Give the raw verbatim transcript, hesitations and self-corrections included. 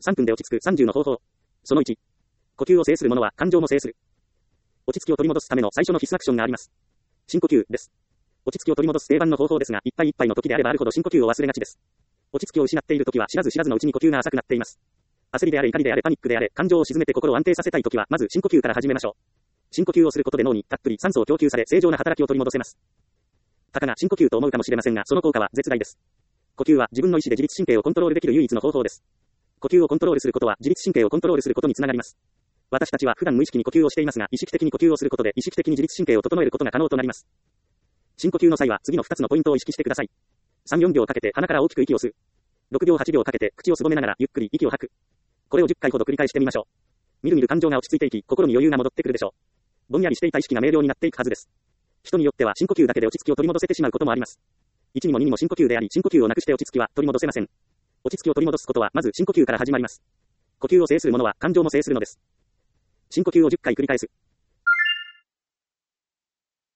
さんぷんで落ち着くさんじゅうの方法。そのいち。呼吸を制する者は感情も制する。落ち着きを取り戻すための最初の必須アクションがあります。深呼吸です。落ち着きを取り戻す定番の方法ですが、いっぱいいっぱいの時であればあるほど深呼吸を忘れがちです。落ち着きを失っている時は知らず知らずのうちに呼吸が浅くなっています。焦りであれ怒りであれパニックであれ感情を鎮めて心を安定させたい時はまず深呼吸から始めましょう。深呼吸をすることで脳にたっぷり酸素を供給され正常な働きを取り戻せます。たかが深呼吸と思うかもしれませんが、その効果は絶大です。呼吸は自分の意思で自律神経をコントロールできる唯一の方法です。呼吸をコントロールすることは自律神経をコントロールすることにつながります。私たちは普段無意識に呼吸をしていますが、意識的に呼吸をすることで意識的に自律神経を整えることが可能となります。深呼吸の際は次のふたつのポイントを意識してください。さん、よんびょうかけて鼻から大きく息を吸う。ろくびょう、はちびょうかけて口をすぼめながらゆっくり息を吐く。これをじゅっかいほど繰り返してみましょう。みるみる感情が落ち着いていき、心に余裕が戻ってくるでしょう。ぼんやりしていた意識が明瞭になっていくはずです。人によっては深呼吸だけで落ち着きを取り戻せてしまうこともあります。いちにもににも深呼吸であり、深呼吸をなくして落ち着きは取り戻せません。落ち着きを取り戻すことはまず深呼吸から始まります。呼吸を制する者は感情も制するのです。深呼吸をじゅっかい繰り返す。